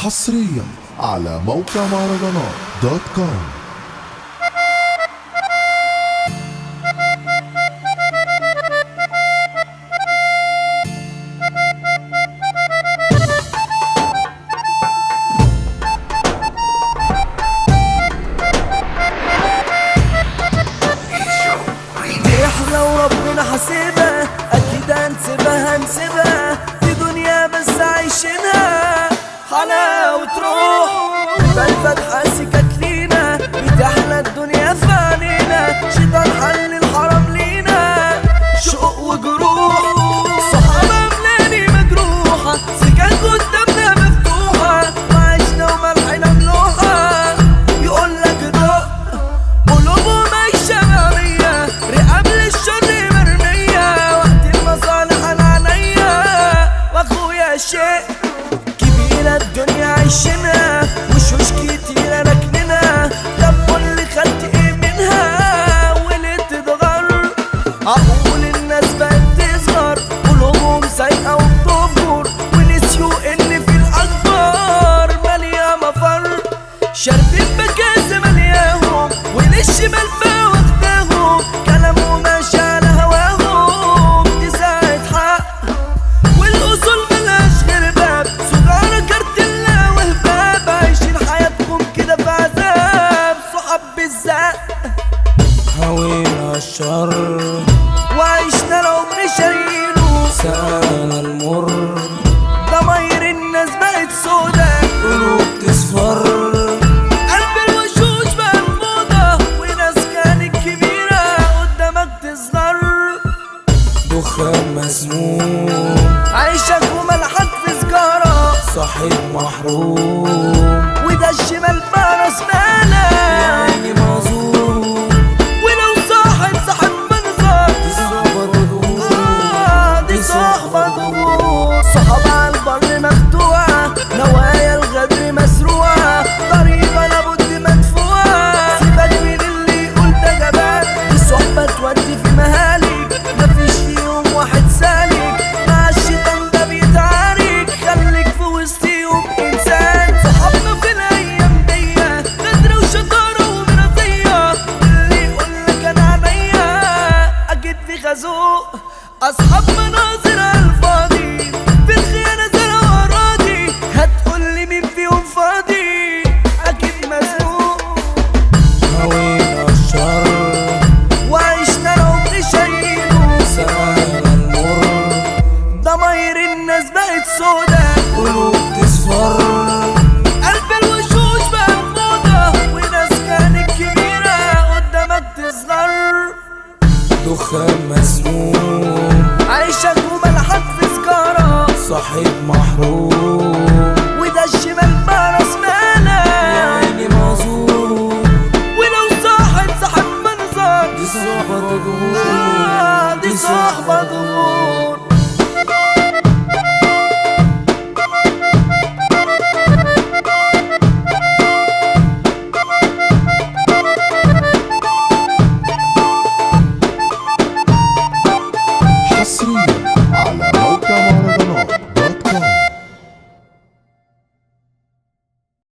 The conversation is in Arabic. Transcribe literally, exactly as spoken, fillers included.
حصريا على موقع مهرجانات دوت كوم. لو ربنا حاسبها اكيد هنسيبها هنسيبها في دنيا بس عايشينها حلاوة روح بالفتحة سكك لينا بتحلى الدنيا في عنينا شيطان حل الحرام لينا شوق وجروح صحابة ملاني مجروحة سكك قدامنا مفتوحة وعشنا وملحنا ملوحة يقولك دق قلوبهم عايشة معمية رقاب للشر مرمية وقت المصالح انا عليا واخويا شيء كبيرة الدنيا عايشينها وشوش كتيرة راكنينها طب اللي خدت ايه منها وليه تتغر اقول الناس بقت تصغر قلوبهم سايقة وبتفجر ونسيوا ان في الاكبر مالية مفر شاربين بكاس ملياهم وللشمال بقى واخداهم كلامهم ماشي على هواهم دي ساعة حق والاصول ملهاش غير باب سجارة كارتيلا والباب عايشين حياتكم كده في عذاب صحاب بالزق هوينا الشر وعيشنا العمر شايله سقانا المر ضماير الناس بقت سودا قلوب تصفر قلب الوشوش بقى الموضة وناس كانت كبيرة قدامك تصغر دخان مسموم عيشك وملحك في سجارة صاحب محروم وده الشمال برس مالا عيني معذور ولو صاحب صاحب منظر دي صحبة ضغوط آه دي صحبة ضغوط صحاب على البر مفتوحة نوايا الغدر مسروعة طريقة لابد مدفوعة سيبك من اللي يقول ده جبان دي صحبة تودي في مهالك مفيش فيهم واحد سالك مع الشيطان ده بيتعارك خليك في وسطيهم انسان صحابنا في الايام دي غدر وشطارة ومرضية اللي يقولك انا عينيا اكيد في خازوق اصحاب مناظر على الفاضي في الخيانة زرع اراضي هتقولي مين فيهم فاضي اكيد مزنوق هوينا الشر وعيشنا العمر شايله سقانا المر ضماير الناس بقت سودا قلوب تصفر قلب الوشوش بقى موضة وناس كانت كبيرة قدامك تصغر دخان مسموم عيشك وملحك في سجارة صاحب محروم وده الشمال برس مالا عيني معذور ولو صاحب صاحب منظر دي صحبة ضغوط آه دي صحبة ضغوط